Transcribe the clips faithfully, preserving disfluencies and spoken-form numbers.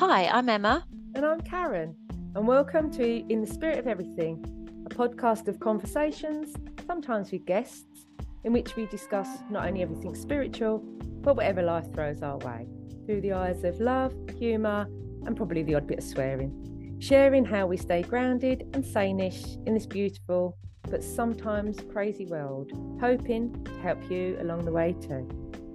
Hi, I'm Emma. And I'm Karen, and welcome to In the Spirit of Everything, a podcast of conversations, sometimes with guests, in which we discuss not only everything spiritual, but whatever life throws our way, through the eyes of love, humour, and probably the odd bit of swearing, sharing how we stay grounded and sane-ish in this beautiful, but sometimes crazy world, hoping to help you along the way too.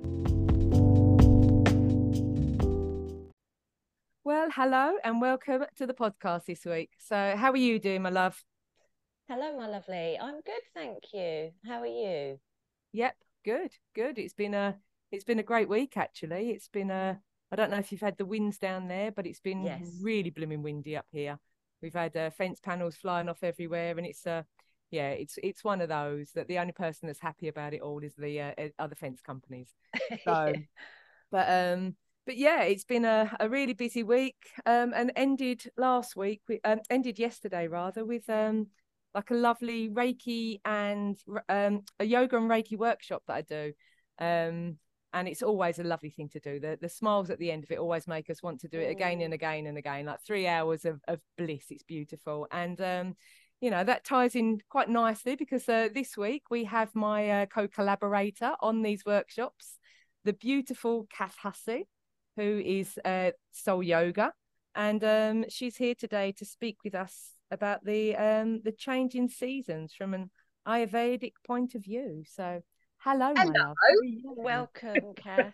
Well, hello and welcome to the podcast this week. So how are you doing, my love? Hello, my lovely. I'm good, thank you. How are you? Yep, good, good. It's been a it's been a great week actually. It's been a I don't know if you've had the winds down there, but it's been Yes. really blooming windy up here. We've had uh, fence panels flying off everywhere, and it's uh yeah, it's it's one of those that the only person that's happy about it all is the uh, other fence companies. So, but um. But yeah, it's been a, a really busy week, um, and ended last week, um, ended yesterday rather, with um, like a lovely Reiki and um, a yoga and Reiki workshop that I do. Um, and it's always a lovely thing to do. The the smiles at the end of it always make us want to do it again and again and again, like three hours of, of bliss. It's beautiful. And, um, you know, that ties in quite nicely because uh, this week we have my uh, co-collaborator on these workshops, the beautiful Kath Hussey, who is uh, Soul Yoga, and um, she's here today to speak with us about the um, the changing seasons from an Ayurvedic point of view. So, hello, hello. my love. Welcome, Kath.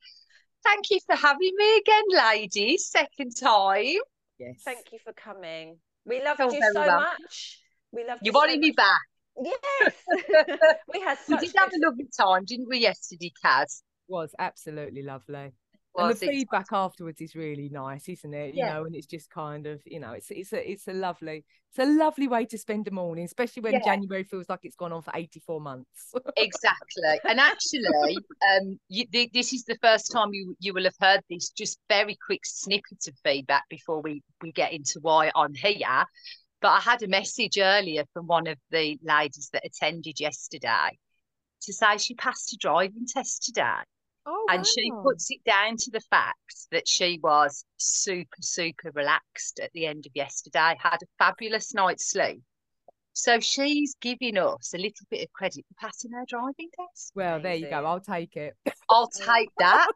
Thank you for having me again, ladies. Second time. Yes. Thank you for coming. We loved Feel you very so welcome. much. We loved You you wanted so me much. back. Yes. We had We such did have good... a lovely time, didn't we, yesterday, Kaz? Was absolutely lovely. Was and the it? feedback afterwards is really nice, isn't it? You Yeah. know, and it's just kind of, you know, it's it's a it's a lovely it's a lovely way to spend a morning, especially when Yeah. January feels like it's gone on for eighty-four months. Exactly. And actually, um, you, th- this is the first time you you will have heard this. Just very quick snippets of feedback before we we get into why I'm here. But I had a message earlier from one of the ladies that attended yesterday to say she passed a driving test today. Oh, And wow. she puts it down to the fact that she was super, super relaxed at the end of yesterday, had a fabulous night's sleep. So she's giving us a little bit of credit for passing her driving test. Well, there you go. Amazing. I'll take it. I'll take that.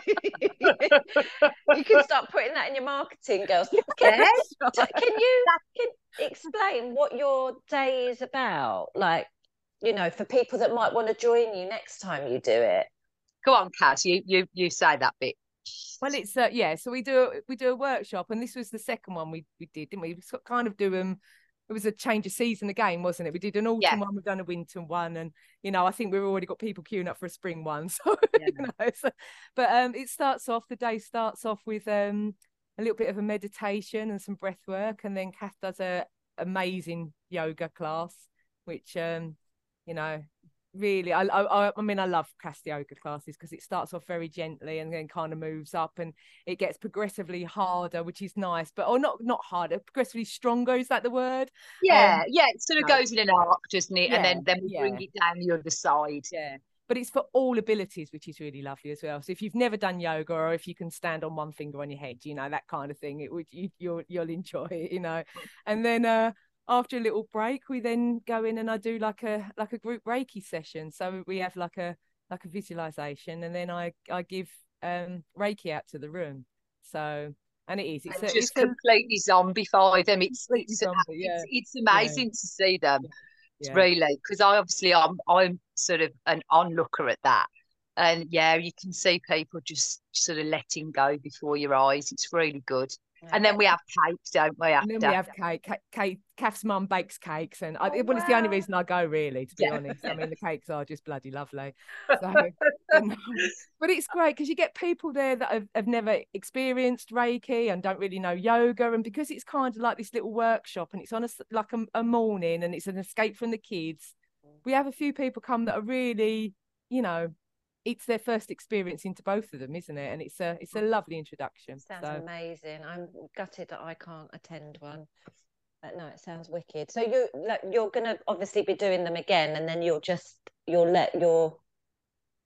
You can start putting that in your marketing, girls. Can, Yes. can you can explain what your day is about? Like, you know, for people that might want to join you next time you do it. Go on, Kaz, you, you, you say that bit. Well, it's uh, yeah. So we do we do a workshop, and this was the second one we we did, didn't we? We sort of kind of do them. It was a change of season again, wasn't it? We did an autumn Yeah. one, we've done a winter one, and you know, I think we've already got people queuing up for a spring one. So, Yeah. you know, so, but um, it starts off. The day starts off with um a little bit of a meditation and some breath work, and then Kath does a amazing yoga class, which um, you know. Really, I, I I mean, I love Kath's yoga classes because it starts off very gently and then kind of moves up, and it gets progressively harder, which is nice. But or not not harder, progressively stronger. Is that the word? Yeah, Um, yeah. It sort of no. goes in an arc, doesn't it? Yeah, And then, then we yeah. bring it down the other side. Yeah. But it's for all abilities, which is really lovely as well. So if you've never done yoga, or if you can stand on one finger on your head, you know, that kind of thing, it would you, you'll you'll enjoy it, you know. And then uh after a little break, we then go in and I do like a like a group Reiki session. So we have like a like a visualization, and then I I give um Reiki out to the room. So and it is it's, And a, just it's completely zombify them. It's completely it's, zombie, yeah. it's it's amazing to see them. Yeah. Really, because I obviously I'm I'm sort of an onlooker at that, and yeah, you can see people just sort of letting go before your eyes. It's really good. Yeah. And then we have cake, don't we? After. And then we have cake. Cake, cake Kath's mum bakes cakes, and I, Oh, well, it's the only wow. reason I go, really, to be Yeah. honest. I mean, the cakes are just bloody lovely. So, but, no, but it's great because you get people there that have, have never experienced Reiki and don't really know yoga, and because it's kind of like this little workshop, and it's on a like a, a morning, and it's an escape from the kids. We have a few people come that are really, you know, it's their first experience into both of them, isn't it? And it's a it's a lovely introduction. Sounds so. amazing. I'm gutted that I can't attend one, but no, it sounds wicked. So you like you're gonna obviously be doing them again, and then you'll just you'll let your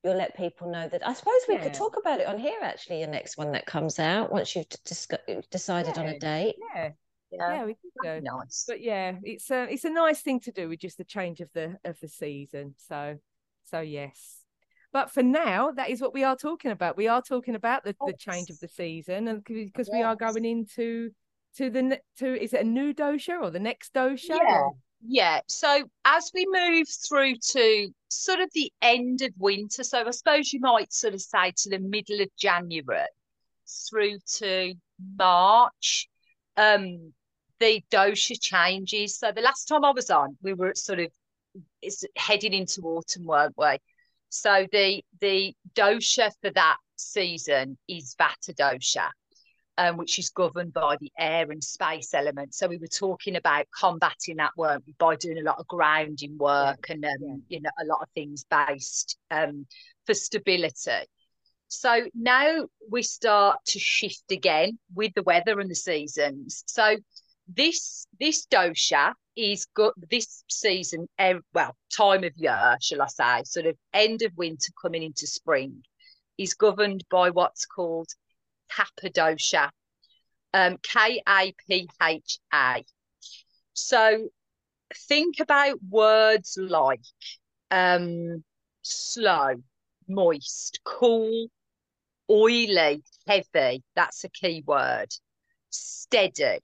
you'll let people know that. I suppose we Yeah. could talk about it on here, actually, your next one that comes out, once you've dis decided yeah. on a date. Yeah. Yeah, yeah, we could do. Nice. But yeah, it's a it's a nice thing to do with just the change of the of the season. So so yes. But for now, that is what we are talking about. We are talking about the, the change of the season, and because we are Yes. going into to the to is it a new dosha or the next dosha? Yeah. Or... Yeah. So as we move through to sort of the end of winter, so I suppose you might sort of say to the middle of January through to March, um, the dosha changes. So the last time I was on, we were sort of it's heading into autumn, weren't we? So the the dosha for that season is Vata dosha, um, which is governed by the air and space element. So we were talking about combating that, weren't we, by doing a lot of grounding work yeah. and um, yeah. you know, a lot of things based um, for stability. So now we start to shift again with the weather and the seasons. So this this dosha is good this season, uh, well, time of year, shall I say, sort of end of winter coming into spring, is governed by what's called Kapha dosha, um, K A P H A. So think about words like um, slow, moist, cool, oily, heavy. That's a key word. Steady.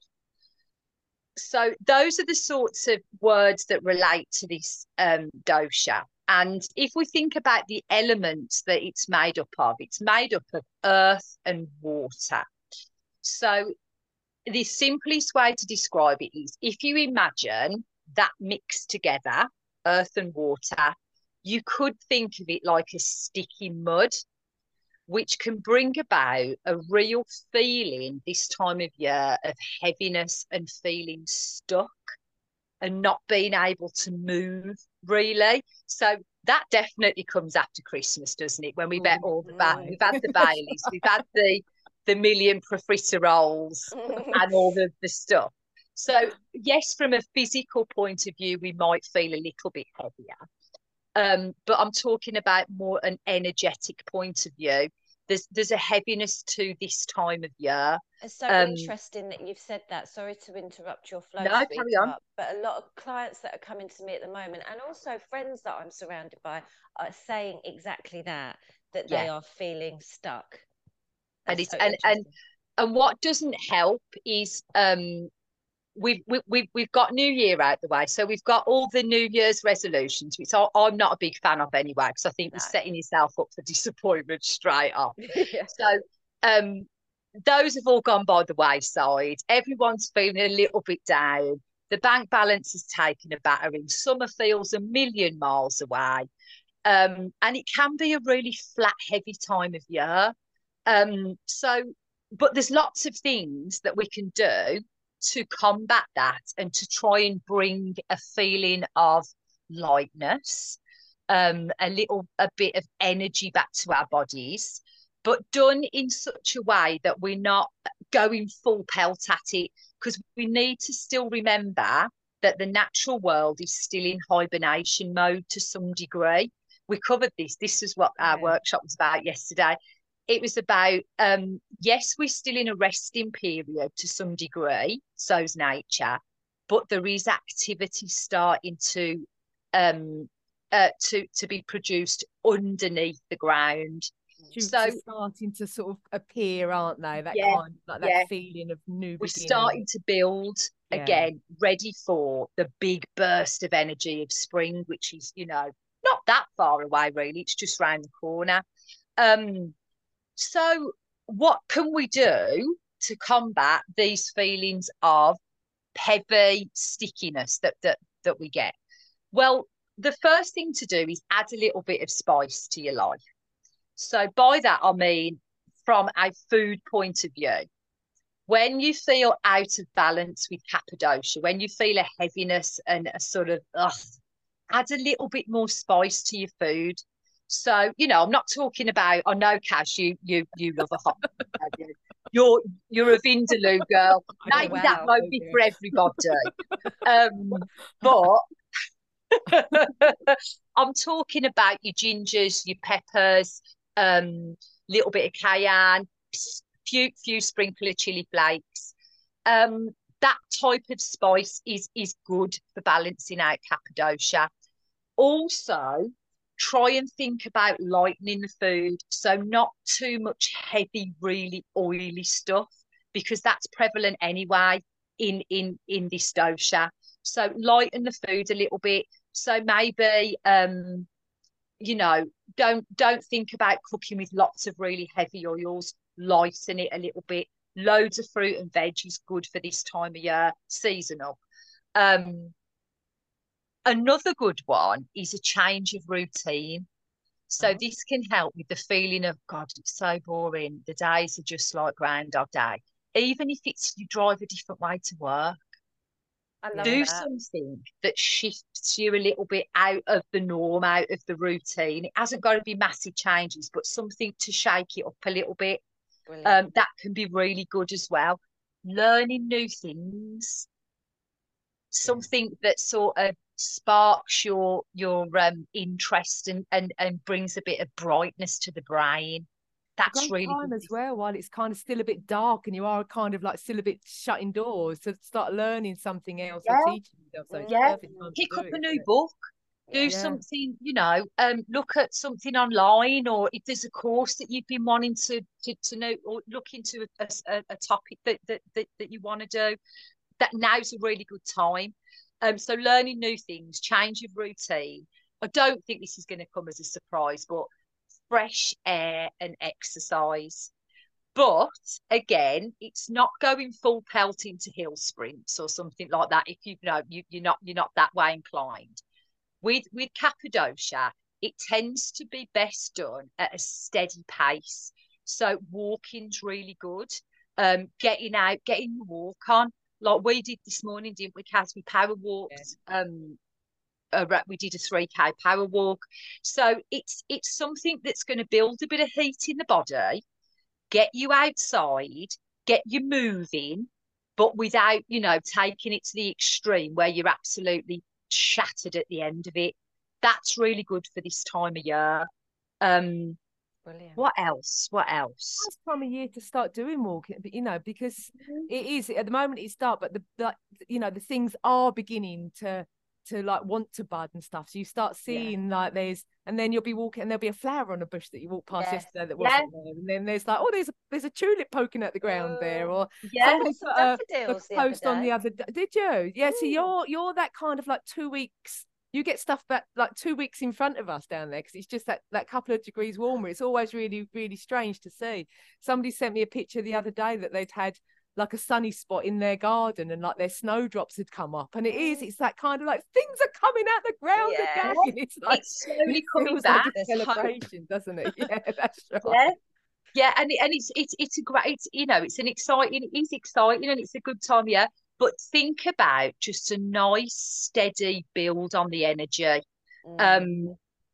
So those are the sorts of words that relate to this um, dosha. And if we think about the elements that it's made up of, it's made up of earth and water. So the simplest way to describe it is, if you imagine that mixed together, earth and water, you could think of it like a sticky mud, which can bring about a real feeling this time of year of heaviness and feeling stuck and not being able to move, really. So that definitely comes after Christmas, doesn't it? When we've had all the ba- we've had the Baileys, we've had the the million profiteroles and all the, the stuff. So yes, from a physical point of view, we might feel a little bit heavier. Um, but I'm talking about more an energetic point of view. There's there's a heaviness to this time of year. It's so um, interesting that you've said that. Sorry to interrupt your flow, no, carry on. but a lot of clients that are coming to me at the moment, and also friends that I'm surrounded by, are saying exactly that, that they yeah. are feeling stuck. That's and it's so and, and and what doesn't help is um We've, we've we've got New Year out the way, so we've got all the New Year's resolutions, which I, I'm not a big fan of anyway, because I think no. you're setting yourself up for disappointment straight off. yeah. So um, those have all gone by the wayside. Everyone's feeling a little bit down. The bank balance has taken a battering. Summer feels a million miles away, um, and it can be a really flat, heavy time of year. Um, so, but there's lots of things that we can do to combat that and to try and bring a feeling of lightness, um, a little a bit of energy back to our bodies, but done in such a way that we're not going full pelt at it, because we need to still remember that the natural world is still in hibernation mode to some degree. We covered this. This is what our yeah. workshop was about yesterday. It was about, um, yes, we're still in a resting period to some degree, so's nature, but there is activity starting to um, uh, to to be produced underneath the ground. Shoots so starting to sort of appear, aren't they? That yeah, kind of like that yeah. feeling of new We're beginning. starting to build yeah. again, ready for the big burst of energy of spring, which is, you know, not that far away, really. It's just round the corner. Um, So what can we do to combat these feelings of heavy stickiness that, that, that we get? Well, the first thing to do is add a little bit of spice to your life. So by that, I mean, from a food point of view, when you feel out of balance with Kapha dosha, when you feel a heaviness and a sort of, ugh, add a little bit more spice to your food. So, you know, I'm not talking about, I know, Cash, you you you love a hot you. You're you're a Vindaloo girl. Maybe oh, wow. that won't be for everybody. um, but I'm talking about your gingers, your peppers, um, little bit of cayenne, few few sprinkle of chili flakes. Um, that type of spice is is good for balancing out Cappadocia. Also, try and think about lightening the food, so not too much heavy, really oily stuff, because that's prevalent anyway in in in this dosha. So lighten the food a little bit. So maybe um, you know, don't don't think about cooking with lots of really heavy oils. Lighten it a little bit. Loads of fruit and veg is good for this time of year, seasonal. Um, another good one is a change of routine. So Oh. this can help with the feeling of, God, it's so boring. The days are just like Groundhog Day. Even if it's you drive a different way to work, I love do that. something that shifts you a little bit out of the norm, out of the routine. It hasn't got to be massive changes, but something to shake it up a little bit. Brilliant. Um, that can be really good as well. Learning new things, something that sort of sparks your your um interest and and and brings a bit of brightness to the brain. A That's great really time good. as well, while it's kind of still a bit dark and you are kind of like still a bit shut indoors, to start learning something else or Yeah, teaching yourself. So it's a yeah. perfect time to Pick do up it, a isn't new it? book. Do Yeah. Yeah. something, you know, um, look at something online, or if there's a course that you've been wanting to to, to know, or look into a, a, a topic that, that that that you want to do, that now's a really good time. Um, so learning new things, change of routine. I don't think this is going to come as a surprise, but fresh air and exercise. But again, it's not going full pelt into hill sprints or something like that. If you know you, you're not you're not that way inclined. With with Cappadocia, it tends to be best done at a steady pace. So walking's really good. Um, getting out, getting your walk on, like we did this morning, didn't we, Kaz? We power walked. Yeah. Um, uh, we did a three K power walk. So it's it's something that's going to build a bit of heat in the body, get you outside, get you moving, but without, you know, taking it to the extreme where you're absolutely shattered at the end of it. That's really good for this time of year. Um, Brilliant. what else? What else? Nice time of year to start doing walking, but you know, because it is at the moment it's dark, but the, the you know the things are beginning to to like want to bud and stuff. So you start seeing yeah. like there's, and then you'll be walking and there'll be a flower on a bush that you walked past yes. yesterday that wasn't yeah. there, and then there's like, oh, there's a there's a tulip poking at the ground uh, there, or yeah. somebody put a, a post the on the other. Did you? Yeah. Ooh. So you're you're that kind of like two weeks. You get stuff back like two weeks in front of us down there because it's just that that couple of degrees warmer. It's always really, really strange to see. Somebody sent me a picture the other day that they'd had like a sunny spot in their garden and like their snowdrops had come up. And it is, it's that kind of like things are coming out the ground yeah. again. It's like it's slowly it coming feels back. like a celebration, doesn't it? Yeah, that's right. Yeah. Yeah, and and it's it's it's a great, it's, you know, it's an exciting, it is exciting, and it's a good time, yeah. But think about just a nice, steady build on the energy. Mm. Um,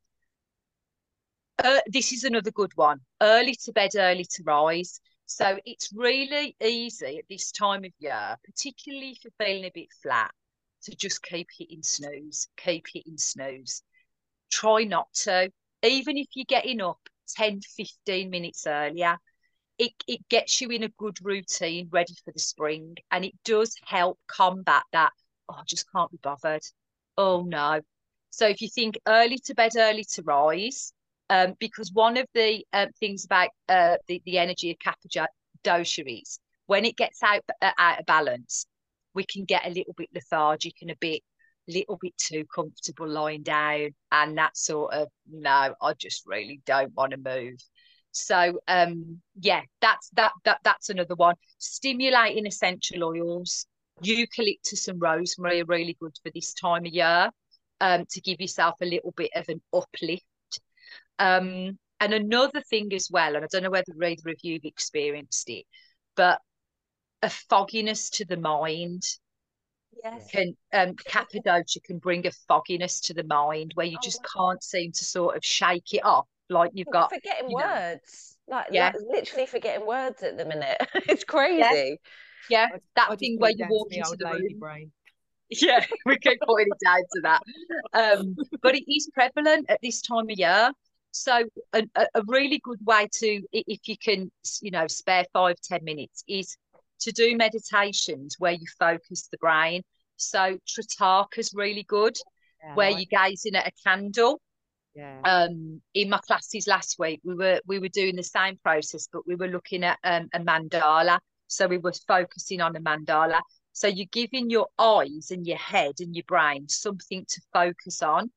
uh, this is another good one. Early to bed, early to rise. So it's really easy at this time of year, particularly if you're feeling a bit flat, to just keep hitting snooze, keep hitting snooze. Try not to. Even if you're getting up ten, fifteen minutes earlier, it, it gets you in a good routine, ready for the spring. And it does help combat that, oh, I just can't be bothered. Oh, no. So if you think early to bed, early to rise, um, because one of the um, things about uh, the, the energy of Cappadocia is when it gets out, uh, out of balance, we can get a little bit lethargic and a bit little bit too comfortable lying down, and that sort of, no, I just really don't want to move. So um yeah, that's that that that's another one. Stimulating essential oils, eucalyptus and rosemary are really good for this time of year, um to give yourself a little bit of an uplift. Um and another thing as well, and I don't know whether either of you've experienced it, but a fogginess to the mind. Yes. Can um, Cappadocia can bring a fogginess to the mind where you oh, just wow. can't seem to sort of shake it off. Like you've got forgetting you know, words, like, yeah, like literally forgetting words at the minute. It's crazy. Yeah, yeah. I, that I thing put where it you down walk to into old the lady room. brain. Yeah, we keep pointing it down to that. Um, but it is prevalent at this time of year. So a, a really good way to, if you can, you know, spare five, ten minutes, is to do meditations where you focus the brain. So Trataka's really good, yeah, where like you're gazing at a candle. Yeah. Um, in my classes last week, we were we were doing the same process, but we were looking at um, a mandala. So we were focusing on a mandala. So you're giving your eyes and your head and your brain something to focus on,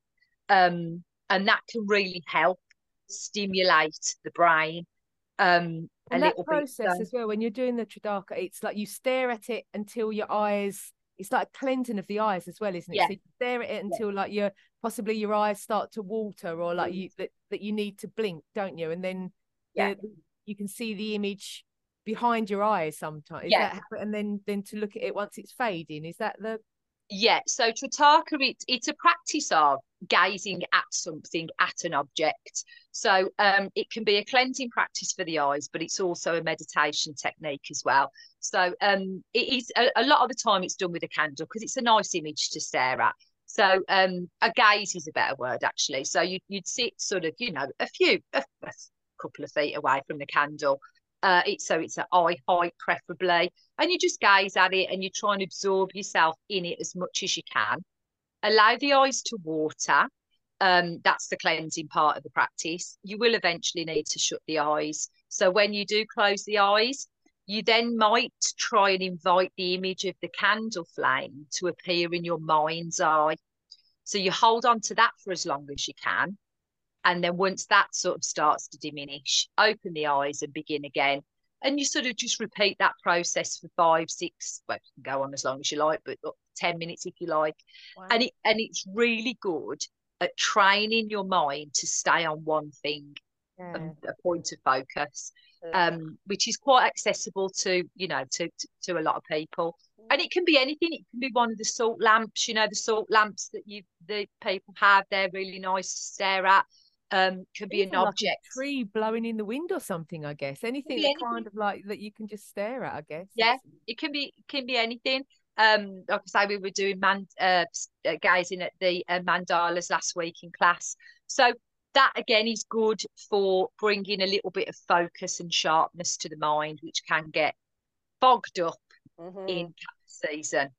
um, and that can really help stimulate the brain. Um, and a that little process bit, as well, when you're doing the Trataka, it's like you stare at it until your eyes, it's like a cleansing of the eyes as well, isn't it? Yeah. So you stare at it until yeah. like your possibly your eyes start to water, or like you that, that you need to blink, don't you? And then yeah. the, you can see the image behind your eyes sometimes. Is yeah. that, and then then to look at it once it's fading, is that the yeah, so Trataka, it, it's a practice of gazing at something, at an object. So um, it can be a cleansing practice for the eyes, but it's also a meditation technique as well. So um, it is a, a lot of the time it's done with a candle because it's a nice image to stare at. So um, a gaze is a better word, actually. So you, you'd sit sort of, you know, a few, a, a couple of feet away from the candle. Uh, it's so it's an eye height preferably, and you just gaze at it and you try and absorb yourself in it as much as you can. Allow the eyes to water. Um, that's the cleansing part of the practice. You will eventually need to shut the eyes. So when you do close the eyes, you then might try and invite the image of the candle flame to appear in your mind's eye. So you hold on to that for as long as you can. And then once that sort of starts to diminish, open the eyes and begin again. And you sort of just repeat that process for five, six, well, you can go on as long as you like, but ten minutes if you like. Wow. And it and it's really good at training your mind to stay on one thing, yeah. a point of focus, yeah. um, which is quite accessible to, you know, to, to, to a lot of people. And it can be anything. It can be one of the salt lamps, you know, the salt lamps that you the people have. They're really nice to stare at. Um, could be Even an like object, a tree blowing in the wind or something. I guess anything that anything. kind of like that you can just stare at. I guess. Yeah, it's... it can be. It can be anything. Um, like I say, we were doing man, uh, gazing at the uh, mandalas last week in class. So that again is good for bringing a little bit of focus and sharpness to the mind, which can get bogged up mm-hmm. in season.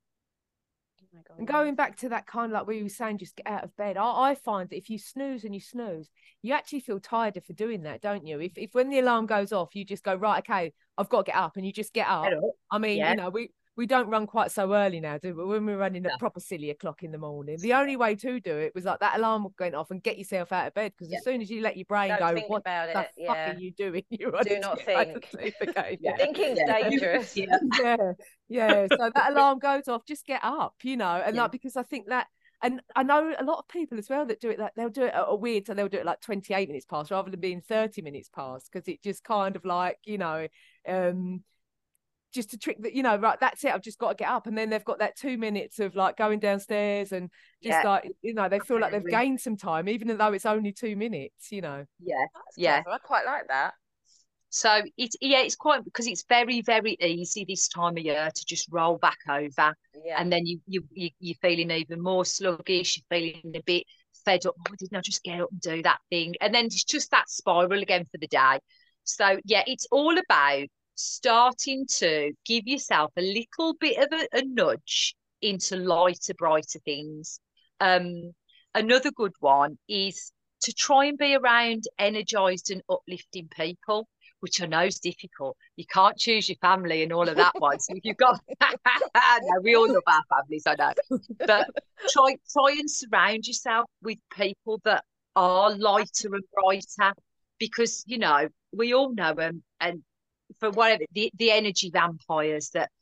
Oh God, and going back to that kind of like we were saying, just get out of bed. I, I find that if you snooze and you snooze, you actually feel tired for doing that, don't you? If if when the alarm goes off, you just go, right, okay, I've got to get up, and you just get up. Hello. I mean, yeah. you know, we we don't run quite so early now, do we? When we're running a proper silly o'clock in the morning, the only way to do it was like that alarm going off and get yourself out of bed, because yeah. as soon as you let your brain don't go, what about the it. fuck yeah. are you doing? You do not think. yeah. Thinking's dangerous. yeah. yeah, yeah. So that alarm goes off, just get up, you know, and yeah. like because I think that. And I know a lot of people as well that do it like they'll do it at a weird, so they'll do it like twenty-eight minutes past rather than being thirty minutes past, because it just kind of like, you know, um, just to trick that, you know, right, that's it, I've just got to get up. And then they've got that two minutes of like going downstairs and just yeah. like, you know, they feel okay. like they've gained some time, even though it's only two minutes, you know. Yeah, that's yeah. clever. I quite like that. So it's yeah, it's quite because it's very, very easy this time of year to just roll back over, yeah. and then you you you you're feeling even more sluggish. You're feeling a bit fed up. Oh, didn't I just get up and do that thing? And then it's just that spiral again for the day. So yeah, it's all about starting to give yourself a little bit of a, a nudge into lighter, brighter things. Um, another good one is to try and be around energized and uplifting people, which I know is difficult. You can't choose your family and all of that one. So you've got, no, we all love our families, I know. But try, try and surround yourself with people that are lighter and brighter, because, you know, we all know them. And for whatever, the, the energy vampires that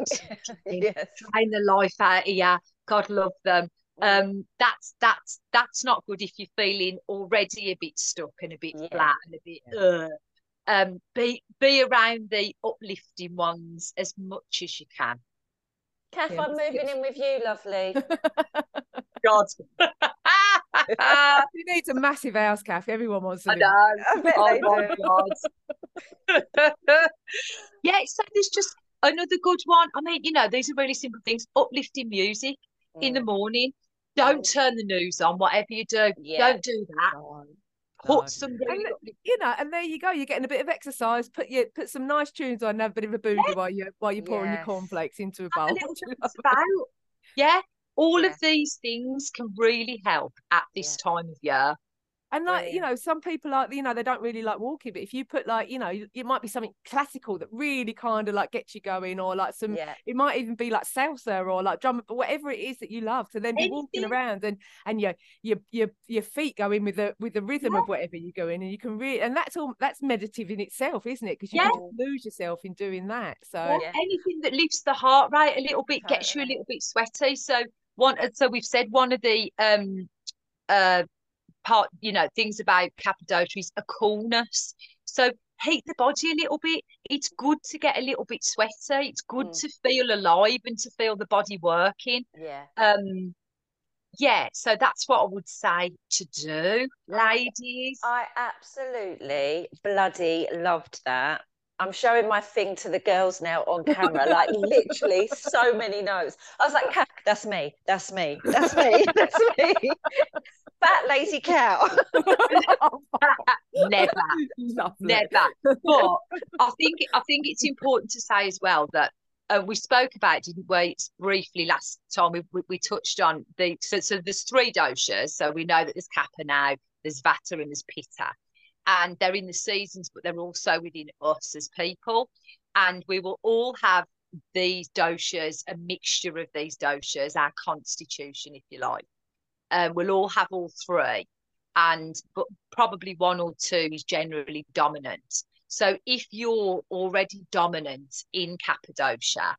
yes. drain the life out of you, God love them. Um, that's that's that's not good if you're feeling already a bit stuck and a bit yeah. flat and a bit yeah. uh um be be around the uplifting ones as much as you can. Kath, yeah. I'm moving in with you, lovely. God. You need a massive house, Kath. Everyone wants to I live. know. I bet oh they my do. God. Yeah, so there's just another good one. I mean, you know, these are really simple things. Uplifting music. in the Mm. morning. Don't Mm. turn the news on, whatever you do. Yeah. Don't do that. No, Put no. some And really th- lovely. you know, and there you go. You're getting a bit of exercise. Put your put some nice tunes on, and have a bit of a boogie Yeah. while you while you're pouring your Yes. cornflakes into a Have a bowl. little Do you know dance what I mean? about. Yeah. All Yeah. of these things can really help at this Yeah. time of year. And like, you Brilliant. know, some people like, you know, they don't really like walking, but if you put like, you know, it might be something classical that really kind of like gets you going, or like some, Yeah. it might even be like salsa or like drum, but whatever it is that you love to then be walking Anything. around, and and your your your your feet go in with the with the rhythm Yeah. of whatever you're going, and you can really, and that's all, that's meditative in itself, isn't it? Because you Yeah. can just lose yourself in doing that. So Yeah. Yeah. Anything that lifts the heart rate a little bit, gets you a Totally. little bit sweaty. So one, so we've said one of the um uh part, you know, things about Cappadocia is a coolness. So heat the body a little bit. It's good to get a little bit sweaty. It's good Mm. to feel alive and to feel the body working. Yeah. Um, yeah, so that's what I would say to do, ladies. I absolutely bloody loved that. I'm showing my thing to the girls now on camera, like literally so many notes. I was like, "Kath, that's me, that's me, that's me, that's me. Fat lazy cow." Never, Lovely. never. But I think I think it's important to say as well that uh, we spoke about, didn't we, it's briefly last time we, we, we touched on the so, so there's three doshas. So we know that there's Kapha now, there's Vata, and there's Pitta, and they're in the seasons, but they're also within us as people, and we will all have these doshas, a mixture of these doshas, our constitution, if you like. Um, we'll all have all three, and but probably one or two is generally dominant. So if you're already dominant in Cappadocia,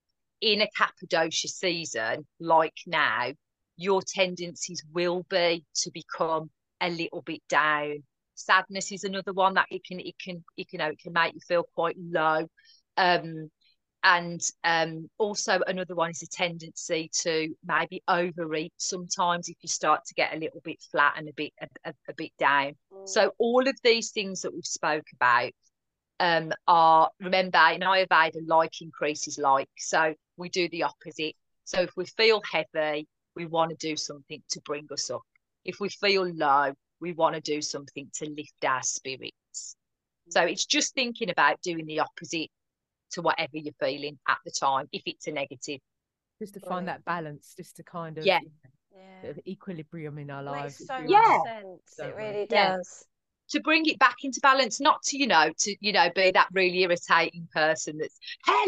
in a Cappadocia season like now, your tendencies will be to become a little bit down. Sadness is another one that it can it can it can, you know, it can make you feel quite low. Um, and um, also another one is a tendency to maybe overeat sometimes if you start to get a little bit flat and a bit a, a, a bit down. Mm. So all of these things that we've spoke about um, are, remember, in Ayurveda, like increases like. So we do the opposite. So if we feel heavy, we want to do something to bring us up. If we feel low, we want to do something to lift our spirits. So it's just thinking about doing the opposite to whatever you're feeling at the time, if it's a negative. Just to find that balance, just to kind of, yeah, you know, yeah. Bit of equilibrium in our lives. Makes so really much yeah. sense. It really yeah. does. To bring it back into balance, not to, you know, to, you know, be that really irritating person that's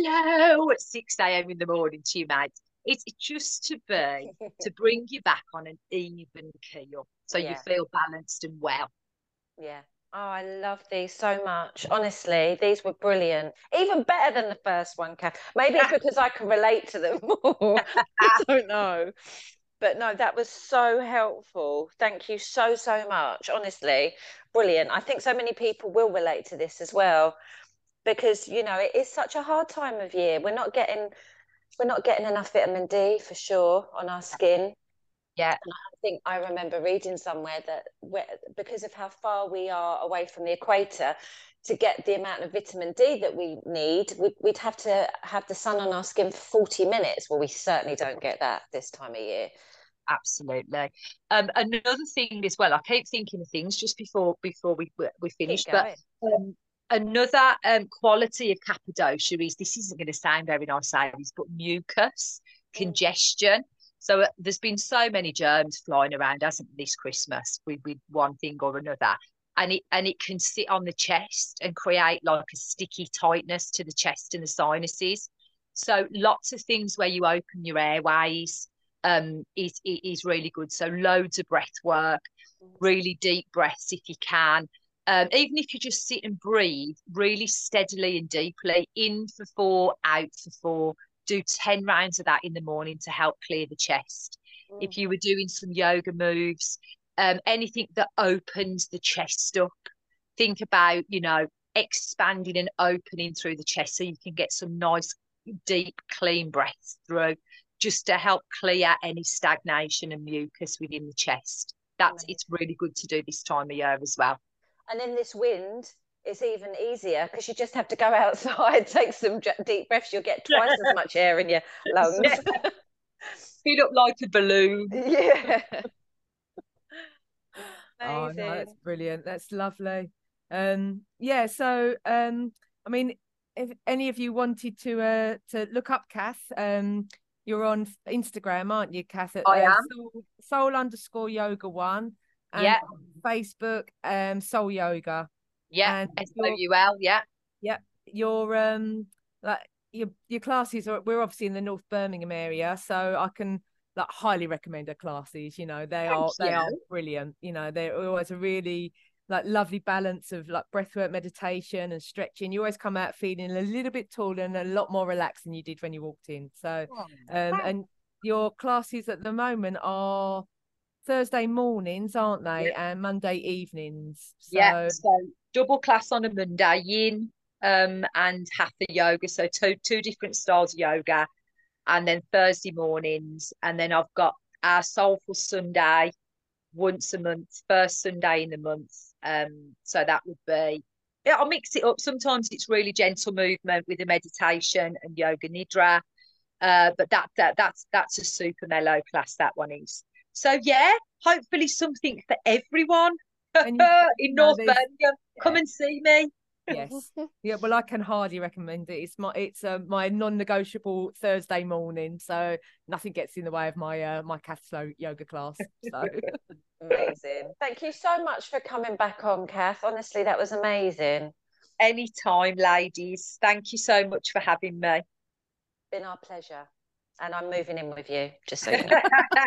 hello at six a m in the morning to your mates. It's just to be, to bring you back on an even keel so yeah. you feel balanced and well. Yeah. Oh, I love these so much. Honestly, these were brilliant. Even better than the first one, Kath. Maybe it's because I can relate to them more. I don't know. But no, that was so helpful. Thank you so, so much. Honestly, brilliant. I think so many people will relate to this as well, because, you know, it is such a hard time of year. We're not getting, we're not getting enough vitamin D for sure on our skin. Yeah. And I think I remember reading somewhere that because of how far we are away from the equator, to get the amount of vitamin D that we need, we'd, we'd have to have the sun on our skin for forty minutes. Well, we certainly don't get that this time of year. Absolutely. Um, another thing as well, I keep thinking of things just before before we we finish, but um, another um, quality of Cappadocia is, this isn't going to sound very nice, ladies, but mucus, mm. congestion. So uh, there's been so many germs flying around, hasn't this Christmas, with, with one thing or another. And it and it can sit on the chest and create like a sticky tightness to the chest and the sinuses. So lots of things where you open your airways um, is, is really good. So loads of breath work, really deep breaths if you can. Um, even if you just sit and breathe really steadily and deeply, in for four, out for four. Do ten rounds of that in the morning to help clear the chest. Mm. If you were doing some yoga moves, um, anything that opens the chest up, think about, you know, expanding and opening through the chest so you can get some nice, deep, clean breaths through, just to help clear any stagnation and mucus within the chest. That's, it's really good to do this time of year as well. And in this wind, it's even easier because you just have to go outside, take some deep breaths. You'll get twice as much air in your lungs. fill up like a balloon. Yeah. Oh no, that's Amazing. brilliant. That's lovely. Um, yeah. So, um, I mean, if any of you wanted to uh to look up Kath, um, you're on Instagram, aren't you, Kath? At, I uh, am. soul, soul underscore yoga one, and Yeah. Facebook, um, Soul Yoga, Yeah. and S O your U L. Yeah. yeah, your um, like your your classes are. We're obviously in the North Birmingham area, so I can like highly recommend her classes. You know, they Thank are they you. are brilliant. You know, they're always a really like lovely balance of like breathwork, meditation, and stretching. You always come out feeling a little bit taller and a lot more relaxed than you did when you walked in. So, Oh, um, and your classes at the moment are Thursday mornings, aren't they? yeah. And Monday evenings. Yeah. So So double class on a Monday, yin um and hatha yoga. So two two different styles of yoga. And then Thursday mornings, and then I've got our Soulful Sunday once a month, first Sunday in the month. Um, so that would be, yeah, I'll mix it up. Sometimes it's really gentle movement with a meditation and yoga nidra. Uh, but that, that that's that's a super mellow class, that one is. So yeah, hopefully something for everyone and you, in no, North there's Birmingham. Come yeah. and see me. Yes. Yeah, well, I can hardly recommend it. It's my it's uh, my non-negotiable Thursday morning, so nothing gets in the way of my uh, my Kath Slow yoga class. So Amazing. Thank you so much for coming back on, Kath. Honestly, that was amazing. Anytime, ladies. Thank you so much for having me. Been our pleasure. And I'm moving in with you, just so you know.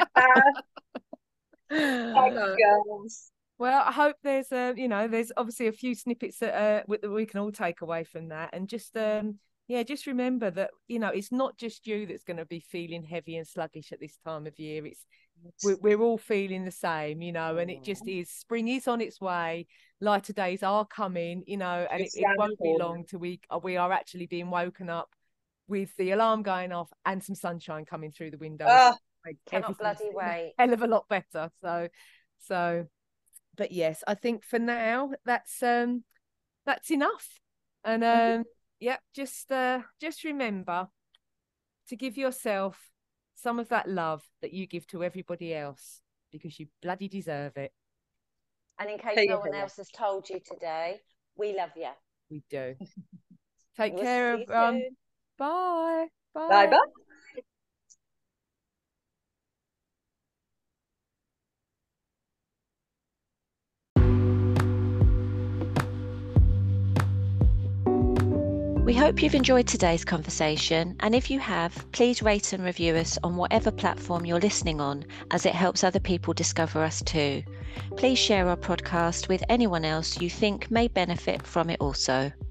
Thank you, girls. well, I hope there's a, you know, there's obviously a few snippets that, uh, that we can all take away from that. And just, um, yeah, just remember that, you know, it's not just you that's going to be feeling heavy and sluggish at this time of year. It's, we're, we're all feeling the same, you know, and it just is, spring is on its way. Lighter days are coming, you know, and it, it won't be long till we, we are actually being woken up with the alarm going off and some sunshine coming through the windows. Oh, cannot bloody wait. Hell of a lot better. So, so, but yes, I think for now that's um that's enough. And um mm-hmm. yeah, just uh just remember to give yourself some of that love that you give to everybody else, because you bloody deserve it. And in case no one else has told you today, we love you. We do. Take we'll care of um soon. Bye. Bye. Bye bye. We hope you've enjoyed today's conversation, and if you have, please rate and review us on whatever platform you're listening on, as it helps other people discover us too. Please share our podcast with anyone else you think may benefit from it also.